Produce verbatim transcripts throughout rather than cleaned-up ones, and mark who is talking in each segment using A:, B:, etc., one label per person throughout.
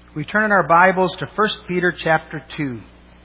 A: We turn in our Bibles to First Peter chapter two.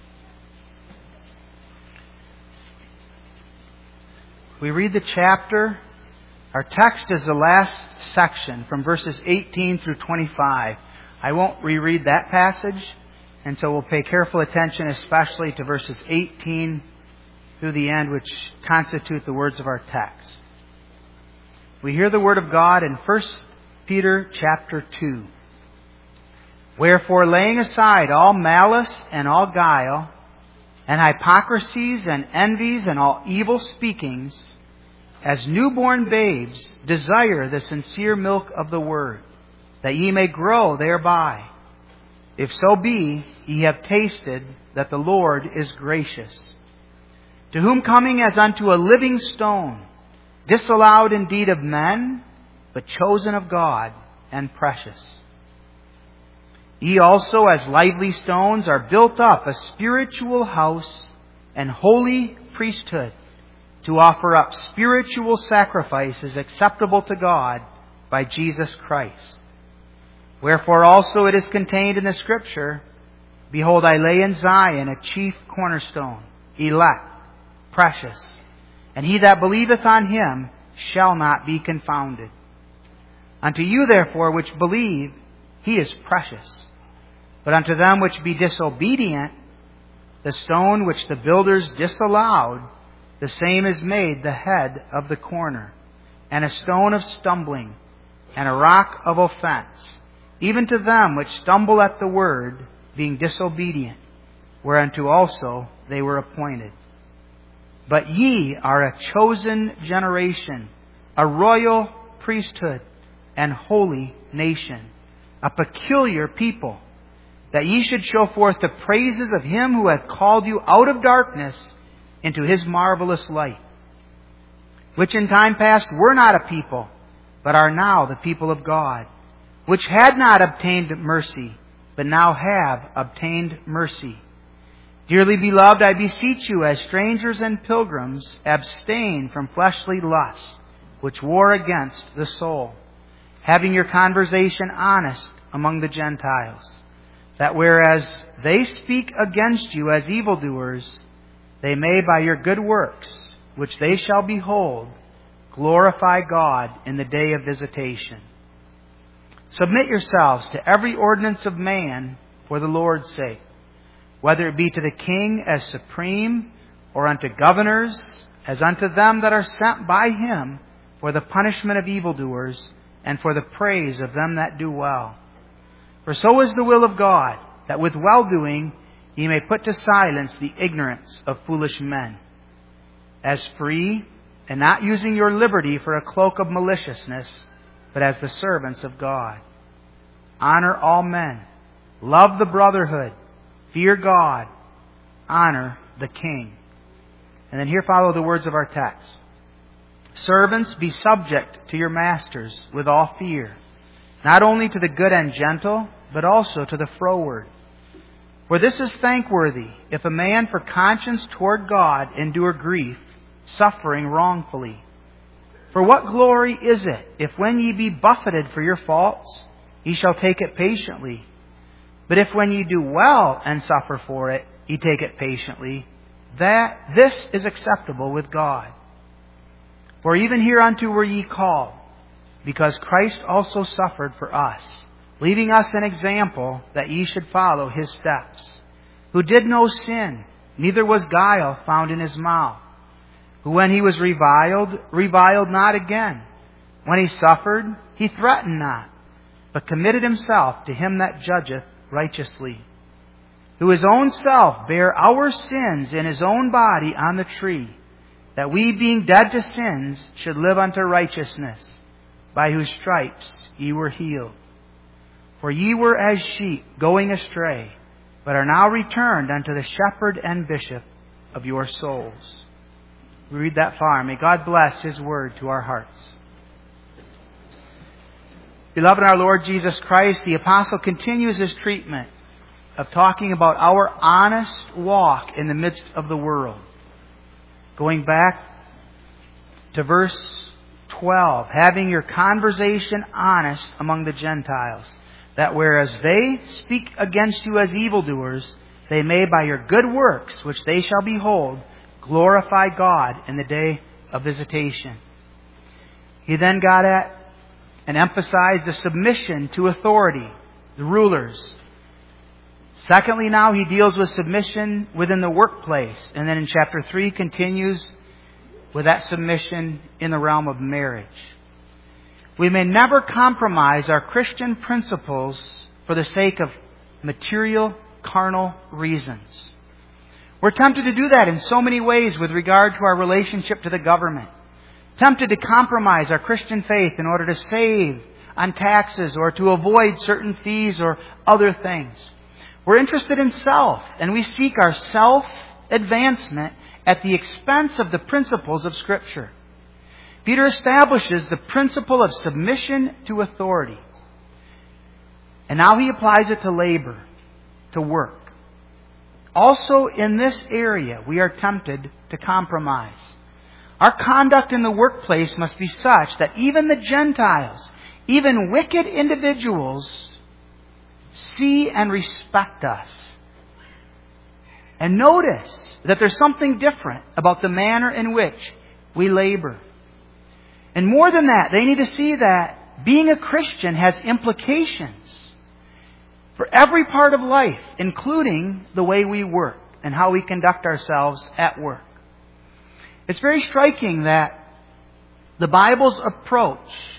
A: We read the chapter. Our text is the last section from verses eighteen through twenty-five. I won't reread that passage, and so we'll pay careful attention especially to verses eighteen through the end, which constitute the words of our text. We hear the Word of God in First Peter chapter two. Wherefore, laying aside all malice and all guile, and hypocrisies and envies and all evil speakings, as newborn babes, desire the sincere milk of the Word, that ye may grow thereby. If so be, ye have tasted that the Lord is gracious. To whom coming as unto a living stone, disallowed indeed of men, but chosen of God and precious. Ye also, as lively stones, are built up a spiritual house and holy priesthood, to offer up spiritual sacrifices acceptable to God by Jesus Christ. Wherefore also it is contained in the Scripture, Behold, I lay in Zion a chief cornerstone, elect, precious, and he that believeth on him shall not be confounded. Unto you therefore which believe, he is precious. But unto them which be disobedient, the stone which the builders disallowed, the same is made the head of the corner, and a stone of stumbling, and a rock of offense, even to them which stumble at the word, being disobedient, whereunto also they were appointed. But ye are a chosen generation, a royal priesthood, and holy nation, a peculiar people, that ye should show forth the praises of Him who hath called you out of darkness into His marvelous light, which in time past were not a people, but are now the people of God, which had not obtained mercy, but now have obtained mercy. Dearly beloved, I beseech you, as strangers and pilgrims, abstain from fleshly lusts, which war against the soul, having your conversation honest among the Gentiles, that whereas they speak against you as evildoers, they may by your good works, which they shall behold, glorify God in the day of visitation. Submit yourselves to every ordinance of man for the Lord's sake, whether it be to the king as supreme, or unto governors, as unto them that are sent by him for the punishment of evildoers, and for the praise of them that do well. For so is the will of God, that with well-doing ye may put to silence the ignorance of foolish men. As free, and not using your liberty for a cloak of maliciousness, but as the servants of God. Honor all men. Love the brotherhood. Fear God. Honor the king. And then here follow the words of our text. Servants, be subject to your masters with all fear, not only to the good and gentle, but also to the froward. For this is thankworthy, if a man for conscience toward God endure grief, suffering wrongfully. For what glory is it, if when ye be buffeted for your faults, ye shall take it patiently? But if when ye do well and suffer for it, ye take it patiently, that this is acceptable with God. For even hereunto were ye called, because Christ also suffered for us, leaving us an example that ye should follow His steps, who did no sin, neither was guile found in His mouth, who when He was reviled, reviled not again. When He suffered, He threatened not, but committed Himself to Him that judgeth righteously, who His own self bare our sins in His own body on the tree, that we, being dead to sins, should live unto righteousness, by whose stripes ye were healed. For ye were as sheep going astray, but are now returned unto the shepherd and bishop of your souls. We read that far. May God bless His word to our hearts. Beloved in our Lord Jesus Christ, the apostle continues his treatment of talking about our honest walk in the midst of the world. Going back to verse twelve, having your conversation honest among the Gentiles. that whereas they speak against you as evildoers, they may by your good works, which they shall behold, glorify God in the day of visitation. He then got at and emphasized the submission to authority, the rulers. Secondly, now he deals with submission within the workplace. And then in chapter three continues with that submission in the realm of marriage. We may never compromise our Christian principles for the sake of material, carnal reasons. We're tempted to do that in so many ways with regard to our relationship to the government. Tempted to compromise our Christian faith in order to save on taxes or to avoid certain fees or other things. We're interested in self, and we seek our self-advancement at the expense of the principles of Scripture. Peter establishes the principle of submission to authority. And now he applies it to labor, to work. Also in this area, we are tempted to compromise. Our conduct in the workplace must be such that even the Gentiles, even wicked individuals, see and respect us. And notice that there's something different about the manner in which we labor. And more than that, they need to see that being a Christian has implications for every part of life, including the way we work and how we conduct ourselves at work. It's very striking that the Bible's approach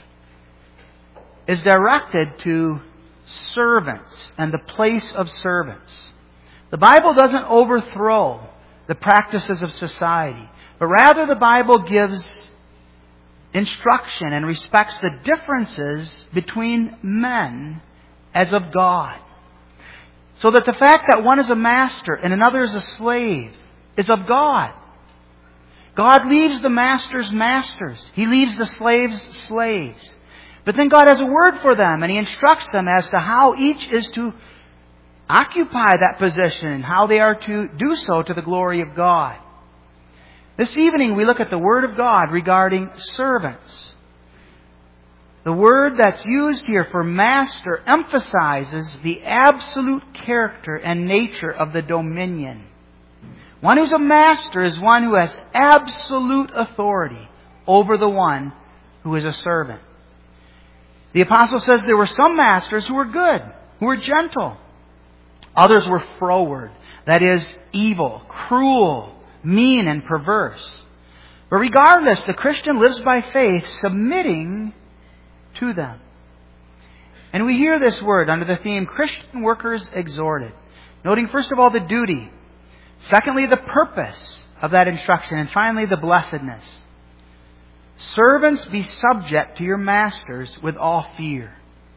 A: is directed to servants and the place of servants. The Bible doesn't overthrow the practices of society, but rather the Bible gives instruction and respects the differences between men as of God. So that the fact that one is a master and another is a slave is of God. God leaves the masters masters. He leaves the slaves slaves. But then God has a word for them, and He instructs them as to how each is to occupy that position and how they are to do so to the glory of God. This evening we look at the Word of God regarding servants. The word that's used here for master emphasizes the absolute character and nature of the dominion. One who's a master is one who has absolute authority over the one who is a servant. The apostle says there were some masters who were good, who were gentle. Others were froward, that is, evil, cruel, mean, and perverse. But regardless, the Christian lives by faith, submitting to them. And we hear this word under the theme, Christian workers exhorted. Noting first of all the duty. Secondly, the purpose of that instruction. And finally, the blessedness. Servants, be subject to your masters with all fear.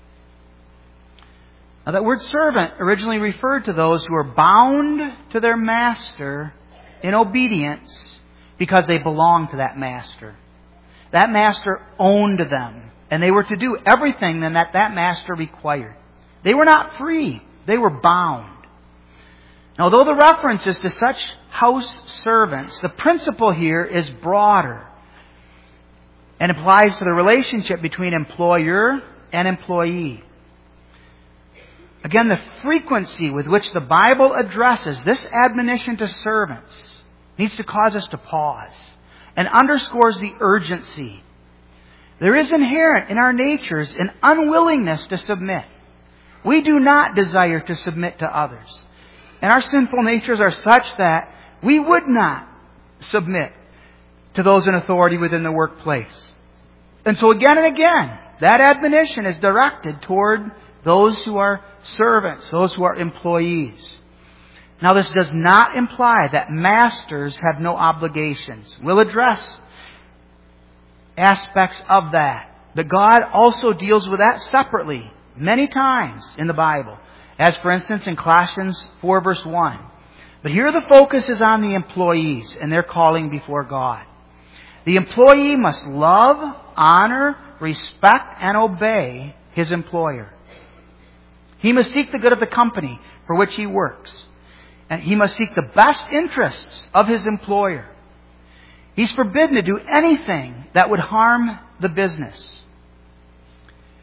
A: Now that word servant originally referred to those who are bound to their master in obedience because they belonged to that master. That master owned them. And they were to do everything that that master required. They were not free. They were bound. Now, although the reference is to such house servants, the principle here is broader and applies to the relationship between employer and employee. Again, the frequency with which the Bible addresses this admonition to servants needs to cause us to pause and underscores the urgency. There is inherent in our natures an unwillingness to submit. We do not desire to submit to others. And our sinful natures are such that we would not submit to those in authority within the workplace. And so again and again, that admonition is directed toward those who are servants, those who are employees. Now, this does not imply that masters have no obligations. We'll address aspects of that. But God also deals with that separately many times in the Bible. As for instance in Colossians four verse one. But here the focus is on the employees and their calling before God. The employee must love, honor, respect, and obey his employer. He must seek the good of the company for which he works. And he must seek the best interests of his employer. He's forbidden to do anything that would harm the business.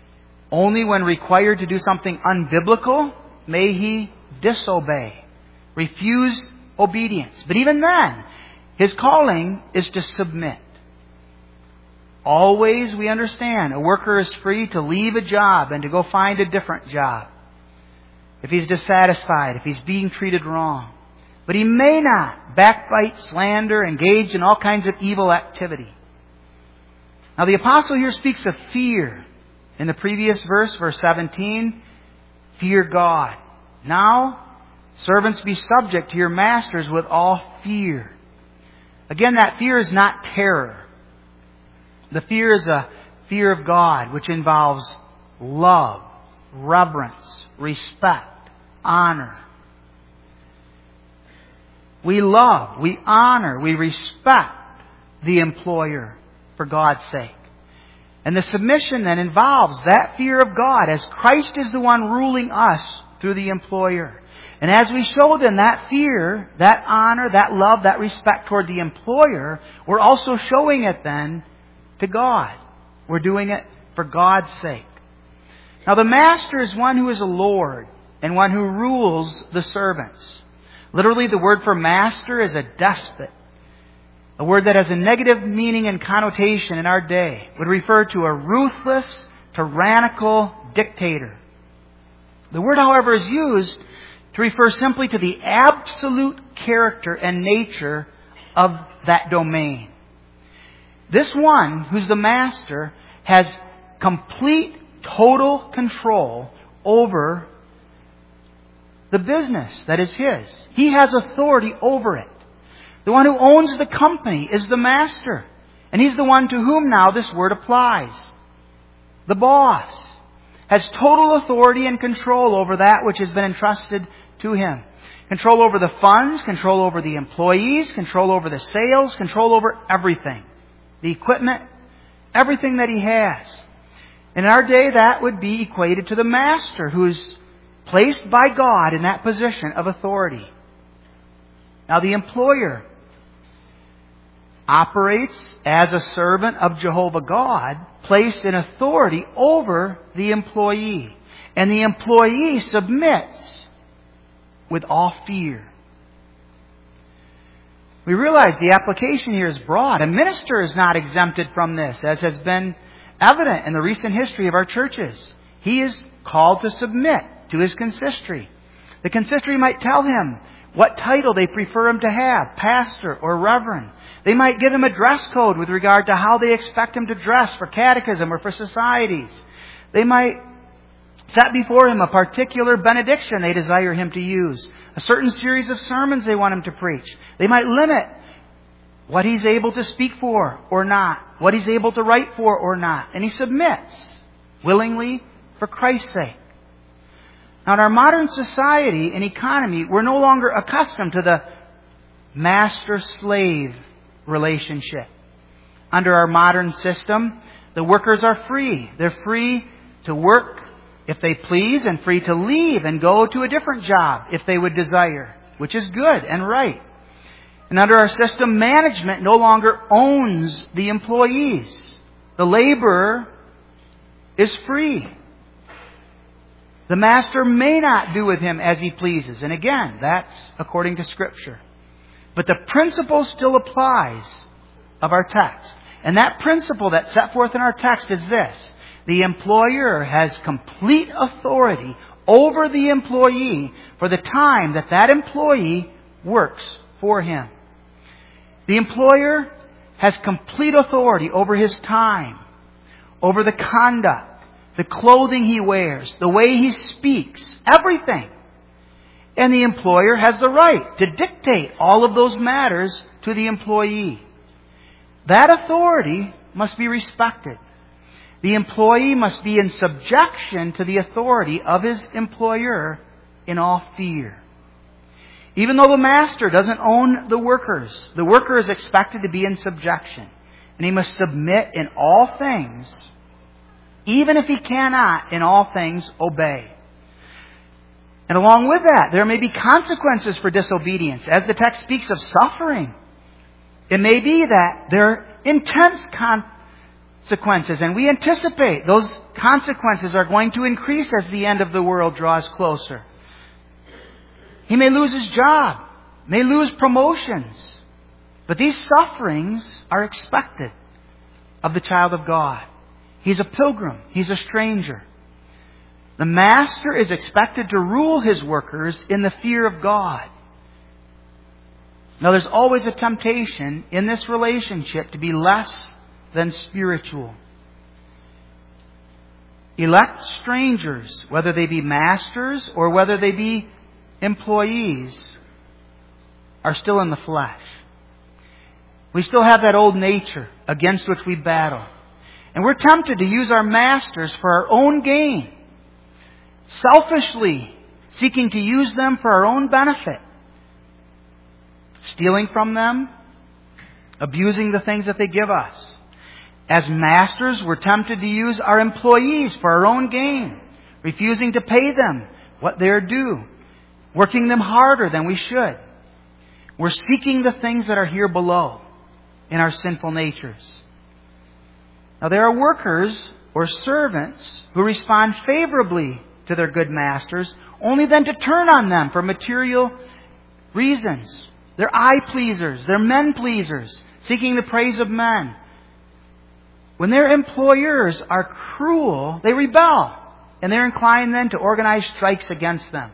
A: Only when required to do something unbiblical may he disobey, refuse obedience. But even then, his calling is to submit. Always, we understand, a worker is free to leave a job and to go find a different job if he's dissatisfied, if he's being treated wrong. But he may not backbite, slander, engage in all kinds of evil activity. Now the apostle here speaks of fear. In the previous verse, verse seventeen, fear God. Now, servants, be subject to your masters with all fear. Again, that fear is not terror. The fear is a fear of God, which involves love, reverence, respect, honor. We love, we honor, we respect the employer for God's sake. And the submission then involves that fear of God as Christ is the one ruling us through the employer. And as we show them that fear, that honor, that love, that respect toward the employer, we're also showing it then to God. We're doing it for God's sake. Now the master is one who is a lord and one who rules the servants. Literally, the word for master is a despot. A word that has a negative meaning and connotation in our day. Would refer to a ruthless, tyrannical dictator. The word, however, is used to refer simply to the absolute character and nature of that domain. This one, who's the master, has complete, total control over the business that is his. He has authority over it. The one who owns the company is the master. And he's the one to whom now this word applies. The boss has total authority and control over that which has been entrusted to him. Control over the funds, control over the employees, control over the sales, control over everything. The equipment, everything that he has. In our day, that would be equated to the master who is placed by God in that position of authority. Now the employer operates as a servant of Jehovah God, placed in authority over the employee. And the employee submits with all fear. We realize the application here is broad. A minister is not exempted from this, as has been evident in the recent history of our churches. He is called to submit to his consistory. The consistory might tell him what title they prefer him to have, pastor or reverend. They might give him a dress code with regard to how they expect him to dress for catechism or for societies. They might set before him a particular benediction they desire him to use, a certain series of sermons they want him to preach. They might limit what he's able to speak for or not, what he's able to write for or not. And he submits willingly for Christ's sake. Now, in our modern society and economy, we're no longer accustomed to the master-slave relationship. Under our modern system, the workers are free. They're free to work if they please and free to leave and go to a different job if they would desire, which is good and right. And under our system, management no longer owns the employees. The laborer is free. The master may not do with him as he pleases. And again, that's according to Scripture. But the principle still applies of our text. And that principle that's set forth in our text is this. The employer has complete authority over the employee for the time that that employee works for him. The employer has complete authority over his time, over the conduct, the clothing he wears, the way he speaks, everything. And the employer has the right to dictate all of those matters to the employee. That authority must be respected. The employee must be in subjection to the authority of his employer in all fear. Even though the master doesn't own the workers, the worker is expected to be in subjection. And he must submit in all things, even if he cannot in all things obey. And along with that, there may be consequences for disobedience, as the text speaks of suffering. It may be that there are intense consequences, and we anticipate those consequences are going to increase as the end of the world draws closer. He may lose his job, may lose promotions, but these sufferings are expected of the child of God. He's a pilgrim. He's a stranger. The master is expected to rule his workers in the fear of God. Now, there's always a temptation in this relationship to be less than spiritual. Elect strangers, whether they be masters or whether they be employees, are still in the flesh. We still have that old nature against which we battle. And we're tempted to use our masters for our own gain, selfishly seeking to use them for our own benefit, stealing from them, abusing the things that they give us. As masters, we're tempted to use our employees for our own gain, refusing to pay them what they're due, working them harder than we should. We're seeking the things that are here below in our sinful natures. Now, there are workers or servants who respond favorably to their good masters, only then to turn on them for material reasons. They're eye pleasers. They're men pleasers, seeking the praise of men. When their employers are cruel, they rebel, and they're inclined then to organize strikes against them.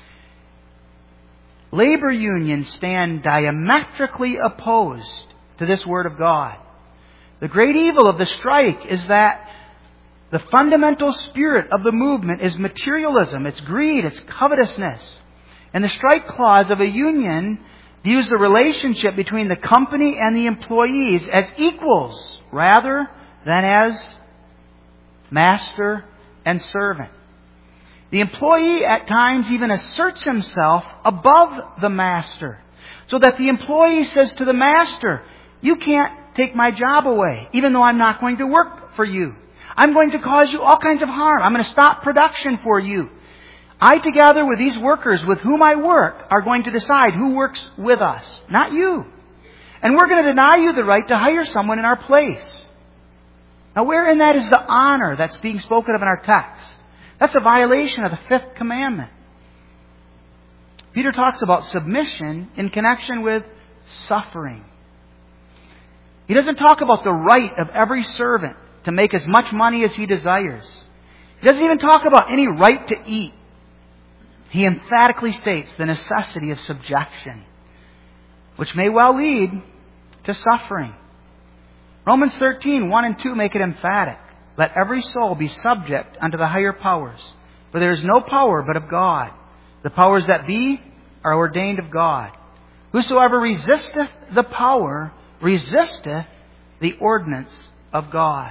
A: Labor unions stand diametrically opposed to this Word of God. The great evil of the strike is that the fundamental spirit of the movement is materialism, it's greed, it's covetousness. And the strike clause of a union views the relationship between the company and the employees as equals rather than as master and servant. The employee at times even asserts himself above the master, so that the employee says to the master, "You can't take my job away, even though I'm not going to work for you. I'm going to cause you all kinds of harm. I'm going to stop production for you. I, together with these workers with whom I work, are going to decide who works with us, not you. And we're going to deny you the right to hire someone in our place." Now, wherein that is the honor that's being spoken of in our text? That's a violation of the fifth commandment. Peter talks about submission in connection with suffering. He doesn't talk about the right of every servant to make as much money as he desires. He doesn't even talk about any right to eat. He emphatically states the necessity of subjection, which may well lead to suffering. Romans thirteen, one and two make it emphatic. "Let every soul be subject unto the higher powers, for there is no power but of God. The powers that be are ordained of God. Whosoever resisteth the power resisteth the ordinance of God."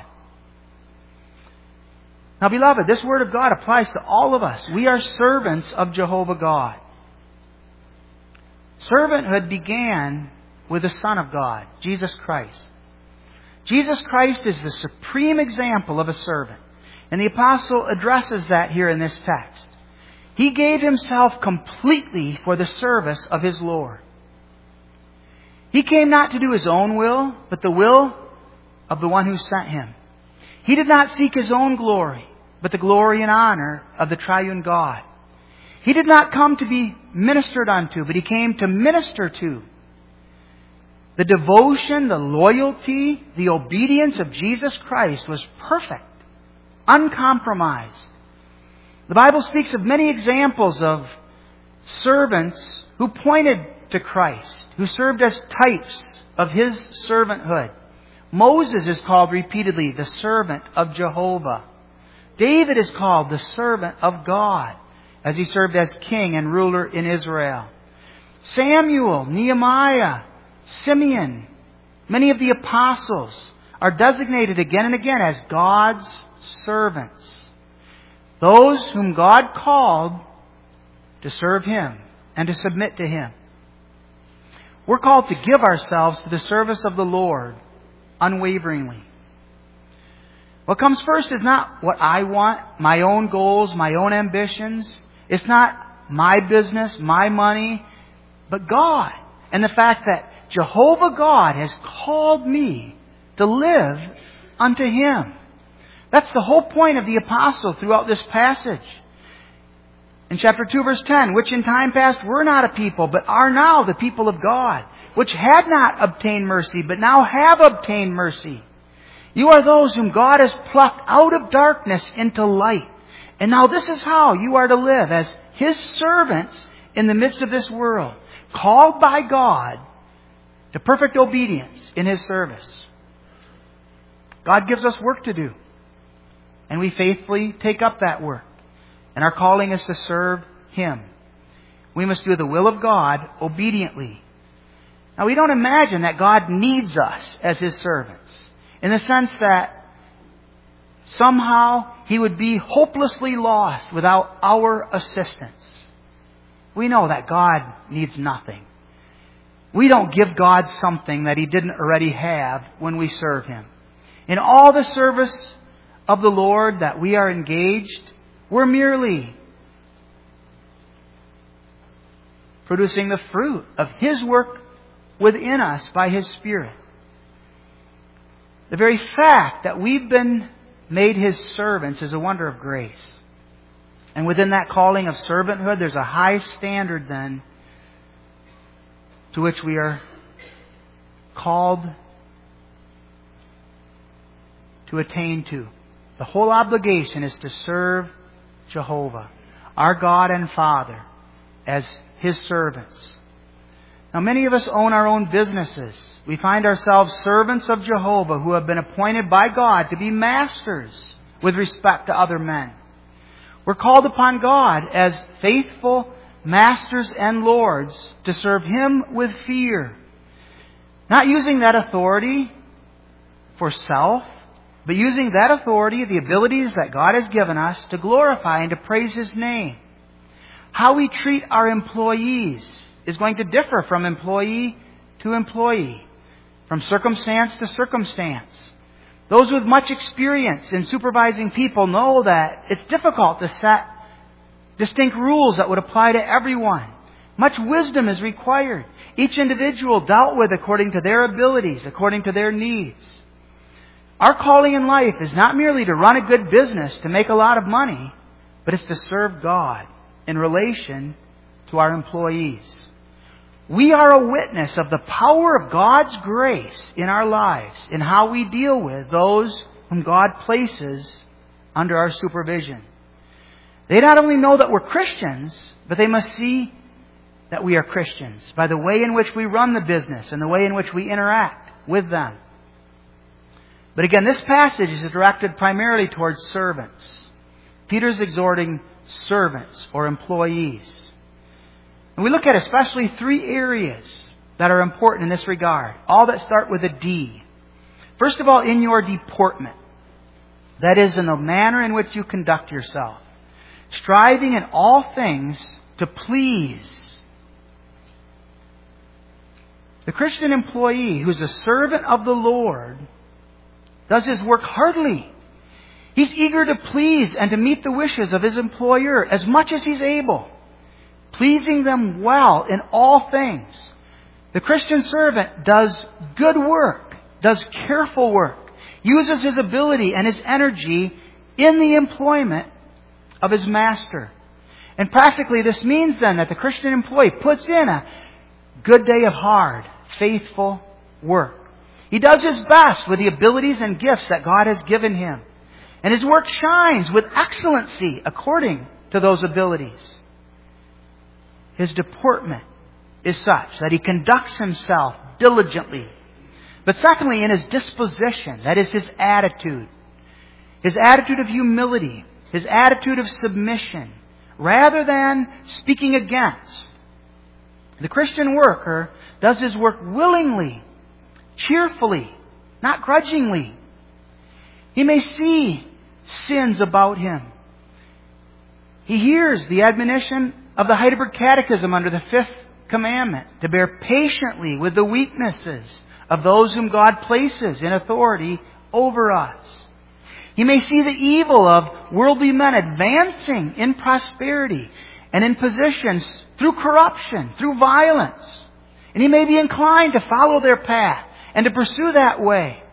A: Now, beloved, this Word of God applies to all of us. We are servants of Jehovah God. Servanthood began with the Son of God, Jesus Christ. Jesus Christ is the supreme example of a servant. And the apostle addresses that here in this text. He gave himself completely for the service of his Lord. He came not to do his own will, but the will of the one who sent him. He did not seek his own glory, but the glory and honor of the triune God. He did not come to be ministered unto, but he came to minister to. The devotion, the loyalty, the obedience of Jesus Christ was perfect, uncompromised. The Bible speaks of many examples of servants who pointed to Christ, who served as types of His servanthood. Moses is called repeatedly the servant of Jehovah. David is called the servant of God as he served as king and ruler in Israel. Samuel, Nehemiah, Simeon, many of the apostles are designated again and again as God's servants. Those whom God called to serve Him and to submit to Him. We're called to give ourselves to the service of the Lord unwaveringly. What comes first is not what I want, my own goals, my own ambitions. It's not my business, my money, but God. And the fact that Jehovah God has called me to live unto Him. That's the whole point of the apostle throughout this passage. In chapter two, verse ten, which in time past were not a people, but are now the people of God, which had not obtained mercy, but now have obtained mercy. You are those whom God has plucked out of darkness into light. And now this is how you are to live as His servants in the midst of this world, called by God to perfect obedience in His service. God gives us work to do, and we faithfully take up that work. And our calling is to serve Him. We must do the will of God obediently. Now, we don't imagine that God needs us as His servants, in the sense that somehow He would be hopelessly lost without our assistance. We know that God needs nothing. We don't give God something that He didn't already have when we serve Him. In all the service of the Lord that we are engaged, we're merely producing the fruit of His work within us by His Spirit. The very fact that we've been made His servants is a wonder of grace. And within that calling of servanthood, there's a high standard then to which we are called to attain to. The whole obligation is to serve Jehovah, our God and Father, as His servants. Now, many of us own our own businesses. We find ourselves servants of Jehovah who have been appointed by God to be masters with respect to other men. We're called upon God as faithful masters and lords to serve Him with fear, not using that authority for self, but using that authority, the abilities that God has given us, to glorify and to praise His name. How we treat our employees is going to differ from employee to employee, from circumstance to circumstance. Those with much experience in supervising people know that it's difficult to set distinct rules that would apply to everyone. Much wisdom is required. Each individual dealt with according to their abilities, according to their needs. Our calling in life is not merely to run a good business to make a lot of money, but it's to serve God in relation to our employees. We are a witness of the power of God's grace in our lives, in how we deal with those whom God places under our supervision. They not only know that we're Christians, but they must see that we are Christians by the way in which we run the business and the way in which we interact with them. But again, this passage is directed primarily towards servants. Peter's exhorting servants or employees. And we look at especially three areas that are important in this regard, all that start with a D. First of all, in your deportment. That is, in the manner in which you conduct yourself. Striving in all things to please. The Christian employee who's a servant of the Lord does his work heartily. He's eager to please and to meet the wishes of his employer as much as he's able, pleasing them well in all things. The Christian servant does good work, does careful work, uses his ability and his energy in the employment of his master. And practically this means then that the Christian employee puts in a good day of hard, faithful work. He does his best with the abilities and gifts that God has given him. And his work shines with excellency according to those abilities. His deportment is such that he conducts himself diligently. But secondly, in his disposition, that is his attitude. His attitude of humility, his attitude of submission, rather than speaking against. The Christian worker does his work willingly, cheerfully, not grudgingly. He may see sins about him. He hears the admonition of the Heidelberg Catechism under the fifth commandment to bear patiently with the weaknesses of those whom God places in authority over us. He may see the evil of worldly men advancing in prosperity and in positions through corruption, through violence. And he may be inclined to follow their path and to pursue that way.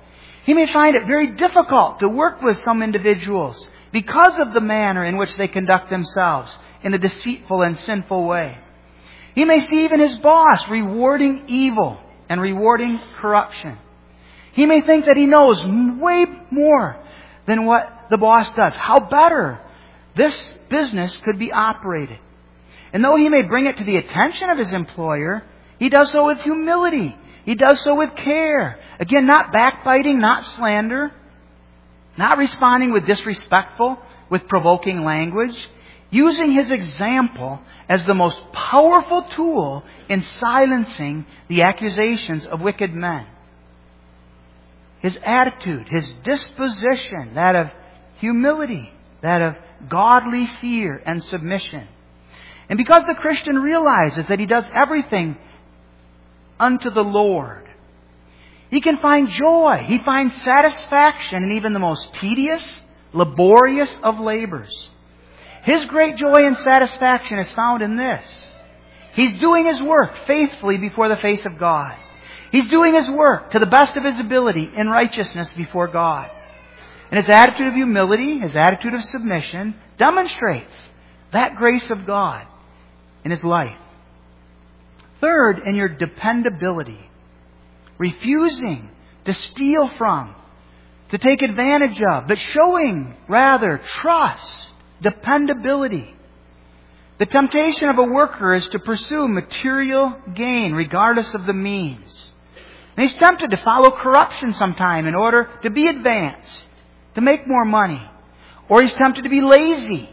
A: He may find it very difficult to work with some individuals because of the manner in which they conduct themselves in a deceitful and sinful way. He may see even his boss rewarding evil and rewarding corruption. He may think that he knows way more than what the boss does, how better this business could be operated. And though he may bring it to the attention of his employer, he does so with humility. He does so with care. Again, not backbiting, not slander, not responding with disrespectful, with provoking language, using his example as the most powerful tool in silencing the accusations of wicked men. His attitude, his disposition, that of humility, that of godly fear and submission. And because the Christian realizes that he does everything unto the Lord, he can find joy, he finds satisfaction in even the most tedious, laborious of labors. His great joy and satisfaction is found in this. He's doing his work faithfully before the face of God. He's doing his work to the best of his ability in righteousness before God. And his attitude of humility, his attitude of submission, demonstrates that grace of God in his life. Third, in your dependability. Refusing to steal from, to take advantage of, but showing rather trust, dependability. The temptation of a worker is to pursue material gain regardless of the means. And he's tempted to follow corruption sometime in order to be advanced, to make more money. Or he's tempted to be lazy,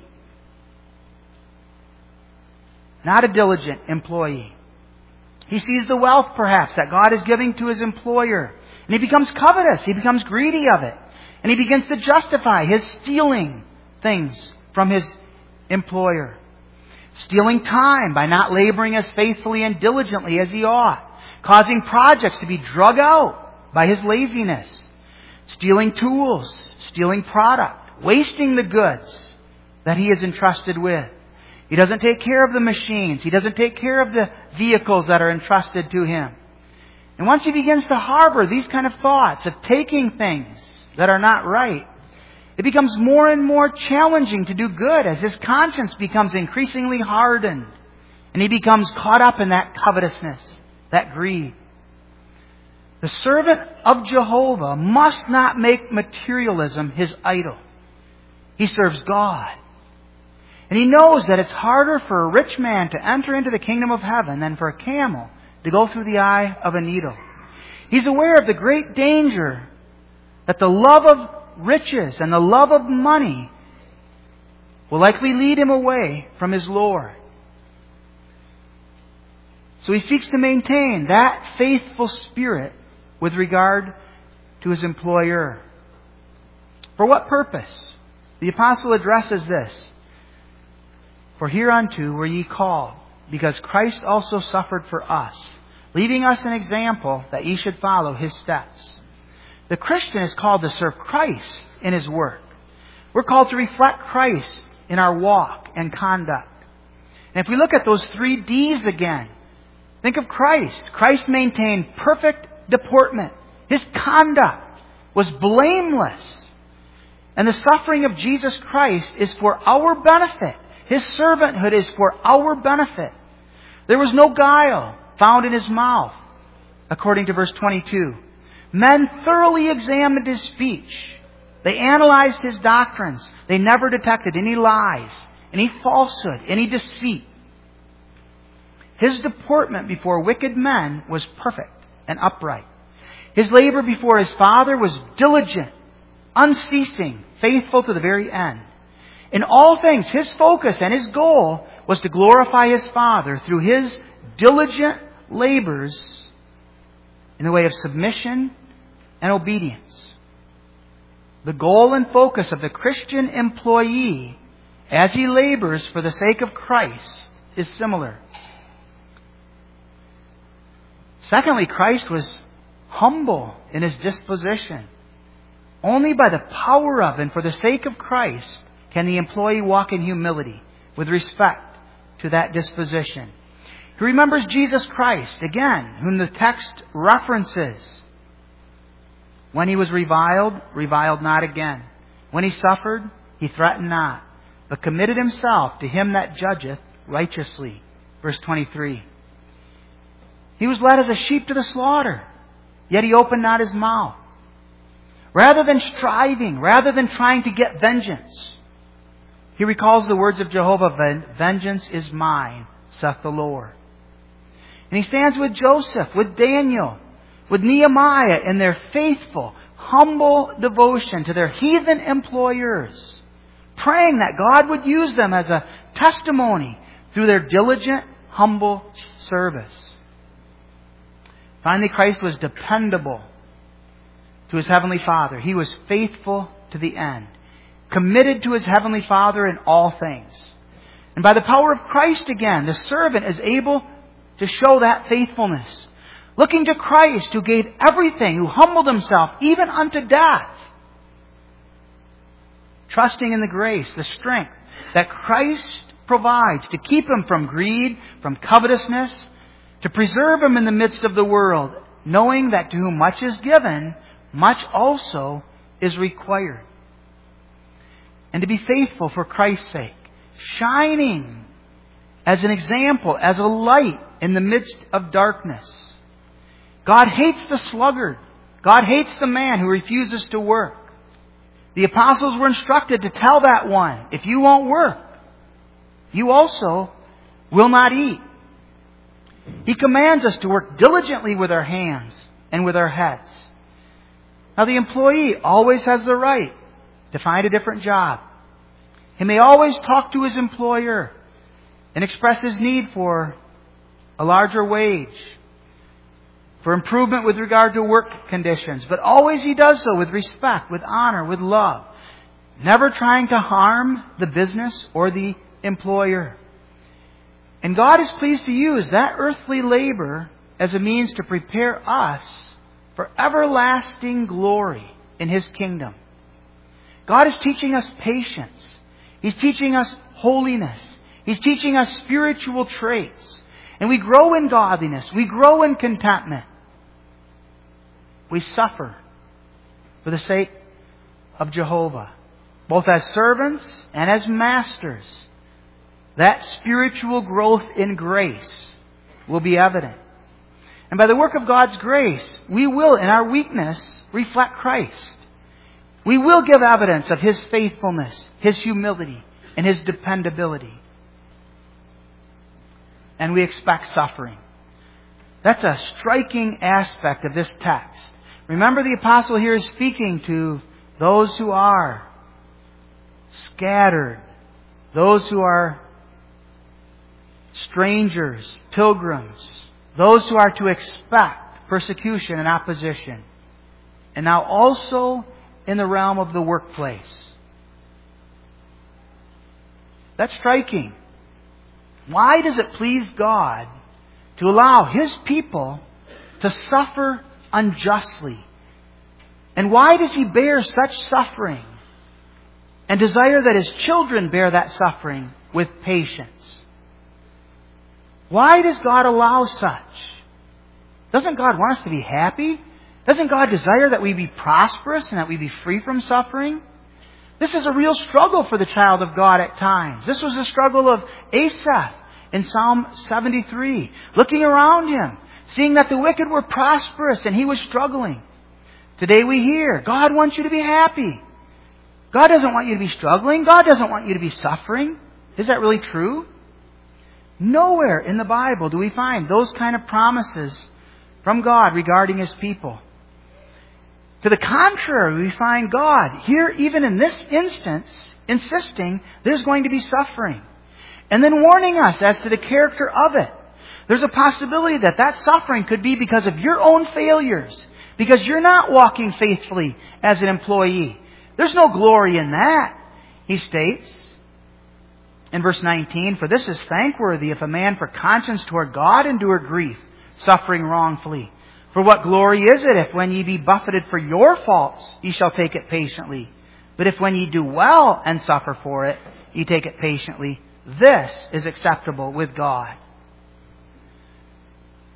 A: not a diligent employee. He sees the wealth, perhaps, that God is giving to his employer. And he becomes covetous. He becomes greedy of it. And he begins to justify his stealing things from his employer. Stealing time by not laboring as faithfully and diligently as he ought. Causing projects to be drug out by his laziness. Stealing tools. Stealing product. Wasting the goods that he is entrusted with. He doesn't take care of the machines. He doesn't take care of the vehicles that are entrusted to him. And once he begins to harbor these kind of thoughts of taking things that are not right, it becomes more and more challenging to do good as his conscience becomes increasingly hardened. And he becomes caught up in that covetousness, that greed. The servant of Jehovah must not make materialism his idol. He serves God. And he knows that it's harder for a rich man to enter into the kingdom of heaven than for a camel to go through the eye of a needle. He's aware of the great danger that the love of riches and the love of money will likely lead him away from his Lord. So he seeks to maintain that faithful spirit with regard to his employer. For what purpose? The apostle addresses this. For hereunto were ye called, because Christ also suffered for us, leaving us an example that ye should follow his steps. The Christian is called to serve Christ in his work. We're called to reflect Christ in our walk and conduct. And if we look at those three D's again, think of Christ. Christ maintained perfect deportment. His conduct was blameless. And the suffering of Jesus Christ is for our benefit. His servanthood is for our benefit. There was no guile found in his mouth, according to verse twenty-two. Men thoroughly examined his speech. They analyzed his doctrines. They never detected any lies, any falsehood, any deceit. His deportment before wicked men was perfect and upright. His labor before his Father was diligent, unceasing, faithful to the very end. In all things, his focus and his goal was to glorify his Father through his diligent labors in the way of submission and obedience. The goal and focus of the Christian employee as he labors for the sake of Christ is similar. Secondly, Christ was humble in his disposition. Only by the power of and for the sake of Christ can the employee walk in humility with respect to that disposition. He remembers Jesus Christ, again, whom the text references When he was reviled, reviled not again. When he suffered, he threatened not, but committed himself to him that judgeth righteously. Verse twenty-three. He was led as a sheep to the slaughter, yet he opened not his mouth. Rather than striving, rather than trying to get vengeance, he recalls the words of Jehovah, "Vengeance is mine, saith the Lord." And he stands with Joseph, with Daniel, with Nehemiah in their faithful, humble devotion to their heathen employers, praying that God would use them as a testimony through their diligent, humble service. Finally, Christ was dependable to His Heavenly Father. He was faithful to the end, committed to His Heavenly Father in all things. And by the power of Christ again, the servant is able to show that faithfulness, looking to Christ who gave everything, who humbled Himself even unto death, trusting in the grace, the strength that Christ provides to keep him from greed, from covetousness, to preserve him in the midst of the world, knowing that to whom much is given, much also is required. And to be faithful for Christ's sake, shining as an example, as a light in the midst of darkness. God hates the sluggard. God hates the man who refuses to work. The apostles were instructed to tell that one, if you won't work, you also will not eat. He commands us to work diligently with our hands and with our heads. Now the employee always has the right to find a different job. He may always talk to his employer and express his need for a larger wage, for improvement with regard to work conditions. But always he does so with respect, with honor, with love, never trying to harm the business or the employer. And God is pleased to use that earthly labor as a means to prepare us for everlasting glory in His kingdom. God is teaching us patience. He's teaching us holiness. He's teaching us spiritual traits. And we grow in godliness. We grow in contentment. We suffer for the sake of Jehovah, both as servants and as masters. That spiritual growth in grace will be evident. And by the work of God's grace, we will, in our weakness, reflect Christ. We will give evidence of His faithfulness, His humility, and His dependability. And we expect suffering. That's a striking aspect of this text. Remember, the apostle here is speaking to those who are scattered, those who are strangers, pilgrims, those who are to expect persecution and opposition. And now also in the realm of the workplace. That's striking. Why does it please God to allow His people to suffer unjustly? And why does He bear such suffering and desire that His children bear that suffering with patience? Why does God allow such? Doesn't God want us to be happy? Doesn't God desire that we be prosperous and that we be free from suffering? This is a real struggle for the child of God at times. This was the struggle of Asaph in Psalm seventy-three. Looking around him, seeing that the wicked were prosperous and he was struggling. Today we hear, God wants you to be happy. God doesn't want you to be struggling. God doesn't want you to be suffering. Is that really true? Nowhere in the Bible do we find those kind of promises from God regarding His people. To the contrary, we find God here, even in this instance, insisting there's going to be suffering. And then warning us as to the character of it. There's a possibility that that suffering could be because of your own failures. Because you're not walking faithfully as an employee. There's no glory in that, he states. In verse nineteen, for this is thankworthy if a man for conscience toward God endure grief, suffering wrongfully. For what glory is it if when ye be buffeted for your faults, ye shall take it patiently? But if when ye do well and suffer for it, ye take it patiently, this is acceptable with God.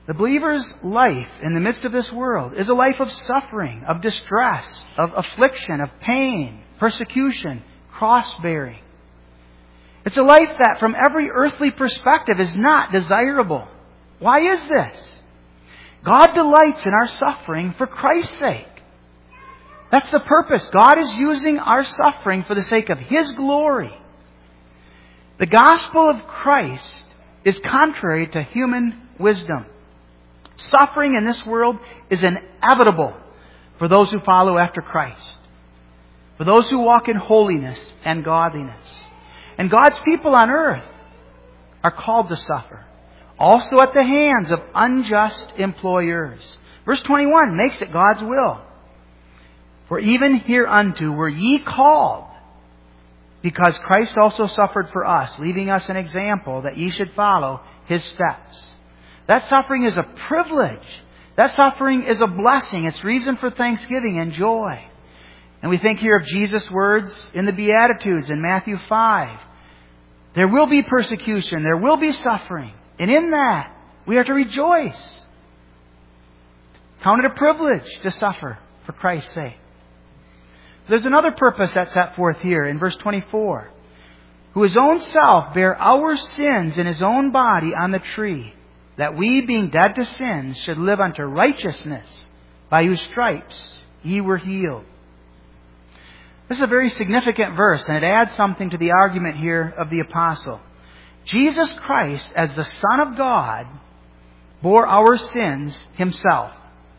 A: The believer's life in the midst of this world is a life of suffering, of distress, of affliction, of pain, persecution, cross-bearing. It's a life that from every earthly perspective is not desirable. Why is this? God delights in our suffering for Christ's sake. That's the purpose. God is using our suffering for the sake of His glory. The gospel of Christ is contrary to human wisdom. Suffering in this world is inevitable for those who follow after Christ, for those who walk in holiness and godliness. And God's people on earth are called to suffer, also at the hands of unjust employers. Verse twenty-one makes it God's will. For even hereunto were ye called, because Christ also suffered for us, leaving us an example that ye should follow His steps. That suffering is a privilege. That suffering is a blessing. It's reason for thanksgiving and joy. And we think here of Jesus' words in the Beatitudes in Matthew five. There will be persecution. There will be suffering. And in that, we are to rejoice. Count it a privilege to suffer for Christ's sake. There's another purpose that's set forth here in verse twenty-four. Who His own self bare our sins in His own body on the tree, that we, being dead to sins, should live unto righteousness, by whose stripes ye were healed. This is a very significant verse, and it adds something to the argument here of the apostle. Jesus Christ, as the Son of God, bore our sins Himself.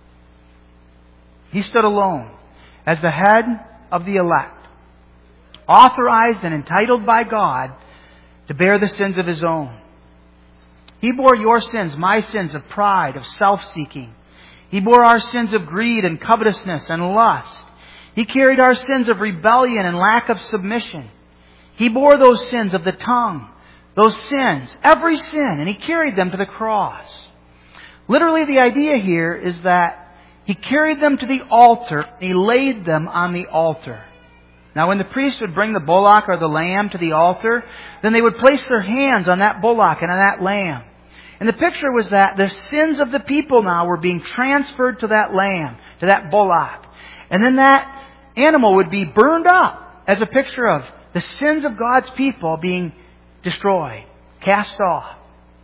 A: He stood alone as the head of the elect, authorized and entitled by God to bear the sins of His own. He bore your sins, my sins of pride, of self-seeking. He bore our sins of greed and covetousness and lust. He carried our sins of rebellion and lack of submission. He bore those sins of the tongue, those sins, every sin, and He carried them to the cross. Literally, the idea here is that He carried them to the altar, and He laid them on the altar. Now, when the priest would bring the bullock or the lamb to the altar, then they would place their hands on that bullock and on that lamb. And the picture was that the sins of the people now were being transferred to that lamb, to that bullock. And then that animal would be burned up as a picture of the sins of God's people being destroyed, cast off.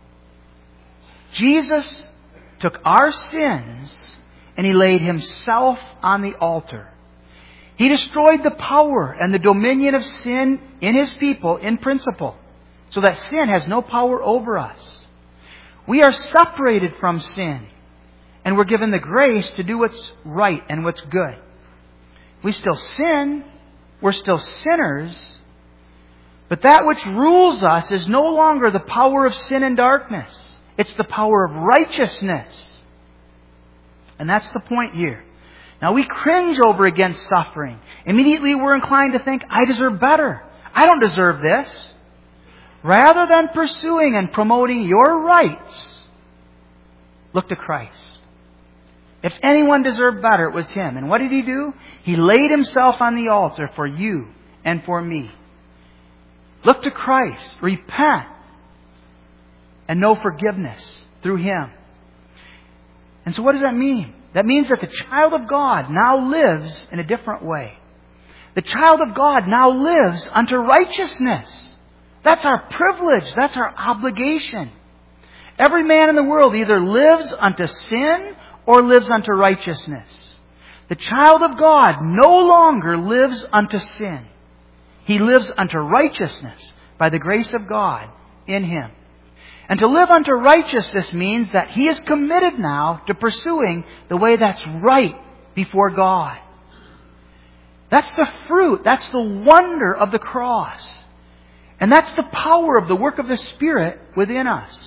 A: Jesus took our sins and He laid Himself on the altar. He destroyed the power and the dominion of sin in His people in principle, so that sin has no power over us. We are separated from sin, and we're given the grace to do what's right and what's good. We still sin, we're still sinners, but that which rules us is no longer the power of sin and darkness. It's the power of righteousness. And that's the point here. Now we cringe over against suffering. Immediately we're inclined to think, I deserve better. I don't deserve this. Rather than pursuing and promoting your rights, look to Christ. If anyone deserved better, it was Him. And what did He do? He laid Himself on the altar for you and for me. Look to Christ. Repent. And know forgiveness through Him. And so what does that mean? That means that the child of God now lives in a different way. The child of God now lives unto righteousness. That's our privilege. That's our obligation. Every man in the world either lives unto sin or lives unto righteousness. The child of God no longer lives unto sin. He lives unto righteousness by the grace of God in Him. And to live unto righteousness means that he is committed now to pursuing the way that's right before God. That's the fruit. That's the wonder of the cross. And that's the power of the work of the Spirit within us.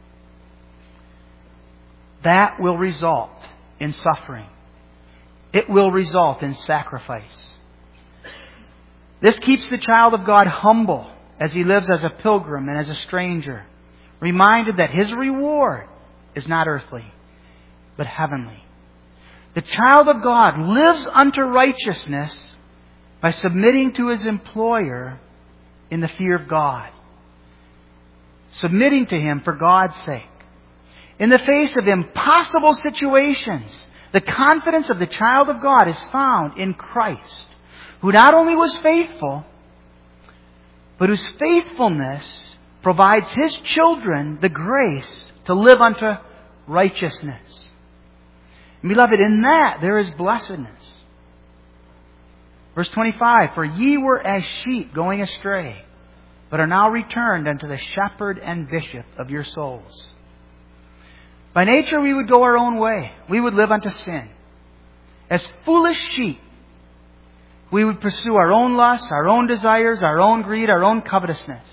A: That will result in suffering. It will result in sacrifice. This keeps the child of God humble as he lives as a pilgrim and as a stranger, reminded that his reward is not earthly, but heavenly. The child of God lives unto righteousness by submitting to his employer in the fear of God. Submitting to him for God's sake. In the face of impossible situations, the confidence of the child of God is found in Christ, who not only was faithful, but whose faithfulness provides His children the grace to live unto righteousness. And beloved, in that there is blessedness. Verse twenty-five, for ye were as sheep going astray, but are now returned unto the shepherd and bishop of your souls. By nature we would go our own way. We would live unto sin. As foolish sheep, we would pursue our own lusts, our own desires, our own greed, our own covetousness.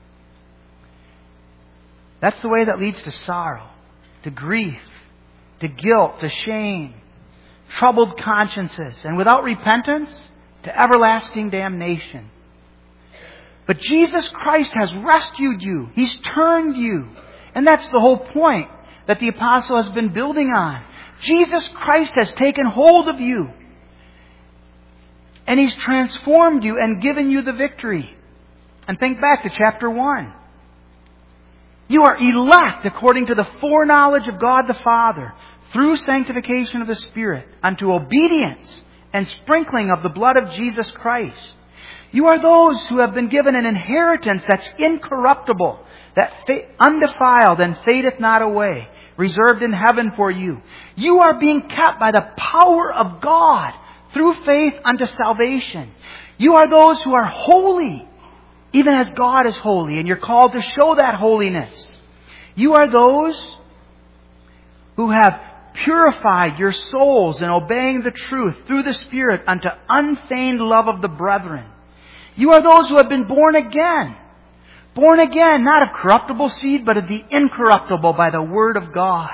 A: That's the way that leads to sorrow, to grief, to guilt, to shame, troubled consciences, and without repentance, to everlasting damnation. But Jesus Christ has rescued you. He's turned you. And that's the whole point that the apostle has been building on. Jesus Christ has taken hold of you. And He's transformed you and given you the victory. And think back to chapter one. You are elect according to the foreknowledge of God the Father, through sanctification of the Spirit, unto obedience and sprinkling of the blood of Jesus Christ. You are those who have been given an inheritance that's incorruptible, that undefiled and fadeth not away, reserved in heaven for you. You are being kept by the power of God through faith unto salvation. You are those who are holy, even as God is holy, and you're called to show that holiness. You are those who have purified your souls in obeying the truth through the Spirit unto unfeigned love of the brethren. You are those who have been born again. Born again, not of corruptible seed, but of the incorruptible by the Word of God.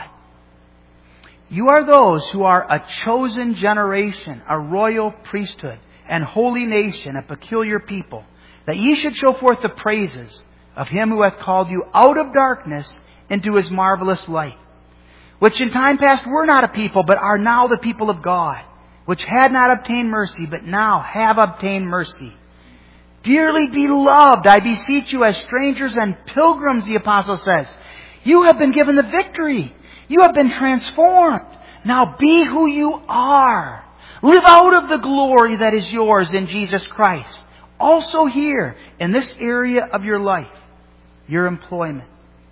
A: You are those who are a chosen generation, a royal priesthood, and holy nation, a peculiar people, that ye should show forth the praises of Him who hath called you out of darkness into His marvelous light, which in time past were not a people, but are now the people of God, which had not obtained mercy, but now have obtained mercy. Dearly beloved, I beseech you as strangers and pilgrims, the apostle says, you have been given the victory. You have been transformed. Now be who you are. Live out of the glory that is yours in Jesus Christ. Also here, in this area of your life, your employment.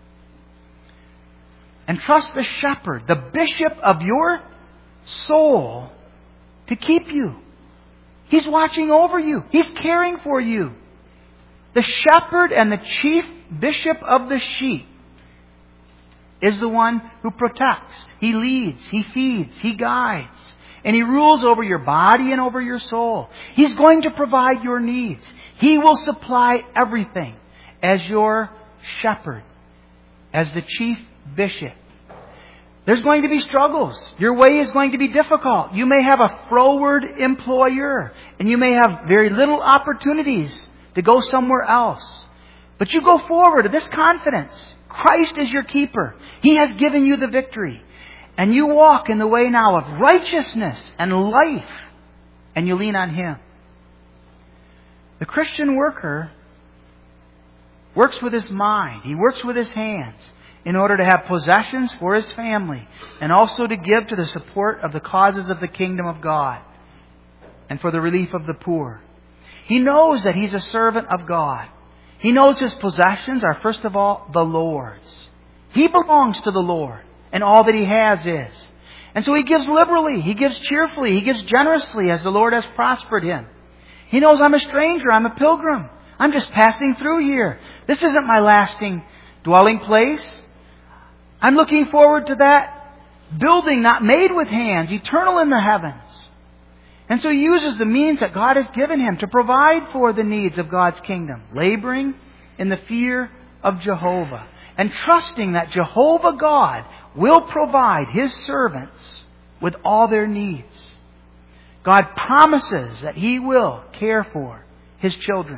A: And trust the shepherd, the bishop of your soul, to keep you. He's watching over you. He's caring for you. The shepherd and the chief bishop of the sheep is the one who protects. He leads. He feeds. He guides. And He rules over your body and over your soul. He's going to provide your needs. He will supply everything as your shepherd, as the chief bishop. There's going to be struggles. Your way is going to be difficult. You may have a froward employer, and you may have very little opportunities to go somewhere else. But you go forward with this confidence. Christ is your keeper. He has given you the victory. And you walk in the way now of righteousness and life, and you lean on Him. The Christian worker works with his mind. He works with his hands, in order to have possessions for his family, and also to give to the support of the causes of the kingdom of God, and for the relief of the poor. He knows that he's a servant of God. He knows his possessions are, first of all, the Lord's. He belongs to the Lord, and all that he has is. And so he gives liberally, he gives cheerfully, he gives generously as the Lord has prospered him. He knows I'm a stranger, I'm a pilgrim. I'm just passing through here. This isn't my lasting dwelling place. I'm looking forward to that building not made with hands, eternal in the heavens. And so he uses the means that God has given him to provide for the needs of God's kingdom, laboring in the fear of Jehovah, and trusting that Jehovah God will provide His servants with all their needs. God promises that He will care for His children.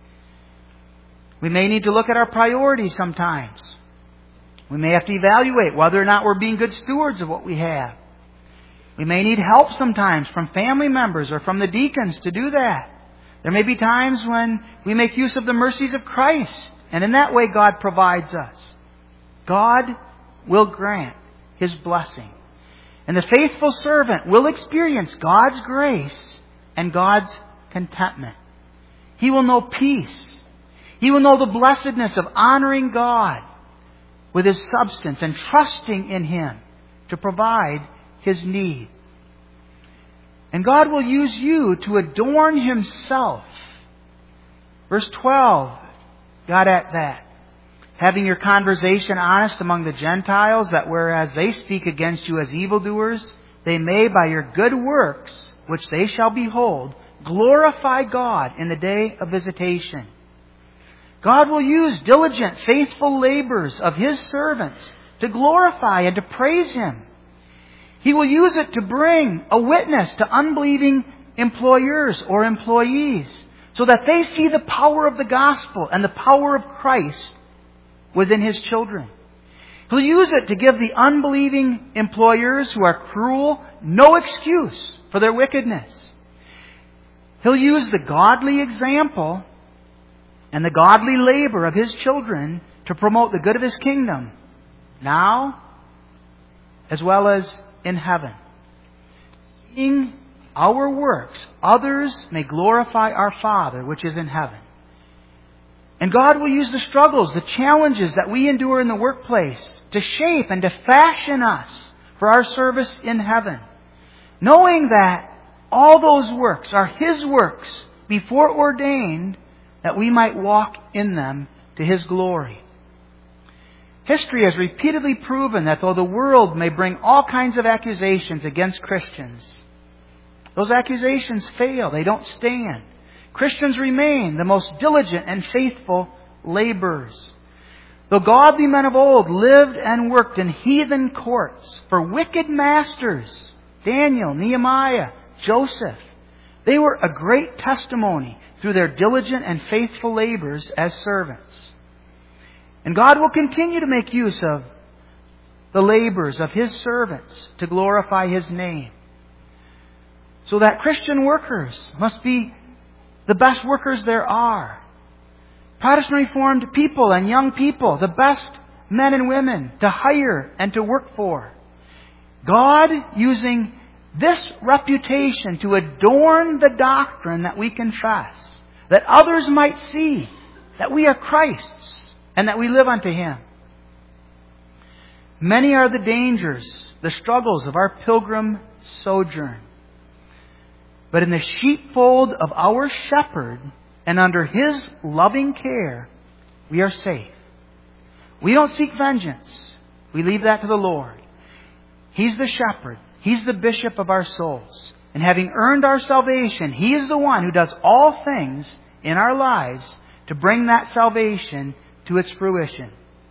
A: We may need to look at our priorities sometimes. We may have to evaluate whether or not we're being good stewards of what we have. We may need help sometimes from family members or from the deacons to do that. There may be times when we make use of the mercies of Christ, and in that way God provides us. God will grant His blessing. And the faithful servant will experience God's grace and God's contentment. He will know peace. He will know the blessedness of honoring God with his substance and trusting in Him to provide his need. And God will use you to adorn Himself. Verse twelve got at that. Having your conversation honest among the Gentiles, that whereas they speak against you as evildoers, they may by your good works, which they shall behold, glorify God in the day of visitation. God will use diligent, faithful labors of His servants to glorify and to praise Him. He will use it to bring a witness to unbelieving employers or employees so that they see the power of the gospel and the power of Christ within His children. He'll use it to give the unbelieving employers who are cruel no excuse for their wickedness. He'll use the godly example and the godly labor of His children to promote the good of His kingdom, now as well as in heaven. Seeing our works, others may glorify our Father which is in heaven. And God will use the struggles, the challenges that we endure in the workplace to shape and to fashion us for our service in heaven, knowing that all those works are His works before ordained that we might walk in them to His glory. History has repeatedly proven that though the world may bring all kinds of accusations against Christians, those accusations fail. They don't stand. Christians remain the most diligent and faithful laborers. Though godly men of old lived and worked in heathen courts for wicked masters, Daniel, Nehemiah, Joseph, they were a great testimony through their diligent and faithful labors as servants. And God will continue to make use of the labors of His servants to glorify His name. So that Christian workers must be the best workers there are. Protestant Reformed people and young people, the best men and women to hire and to work for. God using this reputation to adorn the doctrine that we confess, that others might see that we are Christ's and that we live unto Him. Many are the dangers, the struggles of our pilgrim sojourn. But in the sheepfold of our shepherd and under His loving care, we are safe. We don't seek vengeance. We leave that to the Lord. He's the shepherd. He's the bishop of our souls. And having earned our salvation, He is the one who does all things in our lives to bring that salvation to its fruition.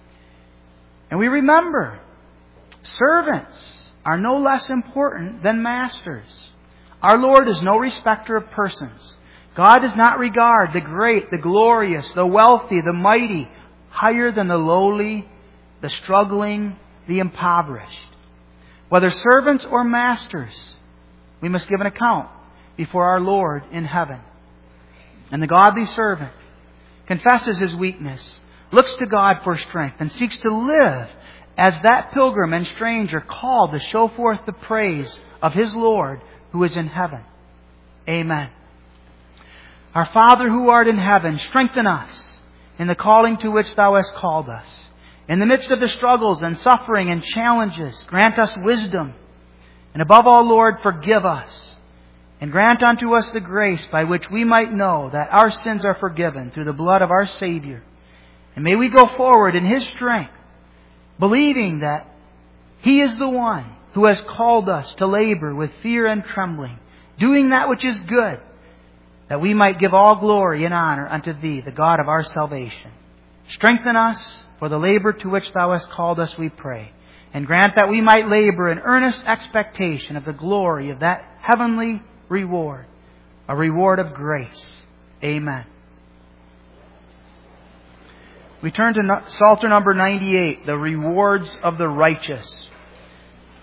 A: And we remember, servants are no less important than masters. Our Lord is no respecter of persons. God does not regard the great, the glorious, the wealthy, the mighty higher than the lowly, the struggling, the impoverished. Whether servants or masters, we must give an account before our Lord in heaven. And the godly servant confesses his weakness, looks to God for strength, and seeks to live as that pilgrim and stranger called to show forth the praise of his Lord who is in heaven. Amen. Our Father who art in heaven, strengthen us in the calling to which Thou hast called us. In the midst of the struggles and suffering and challenges, grant us wisdom. And above all, Lord, forgive us. And grant unto us the grace by which we might know that our sins are forgiven through the blood of our Savior. And may we go forward in His strength, believing that He is the one who has called us to labor with fear and trembling, doing that which is good, that we might give all glory and honor unto Thee, the God of our salvation. Strengthen us for the labor to which Thou hast called us, we pray. And grant that we might labor in earnest expectation of the glory of that heavenly reward, a reward of grace. Amen. We turn to Psalter number ninety-eight, the rewards of the righteous.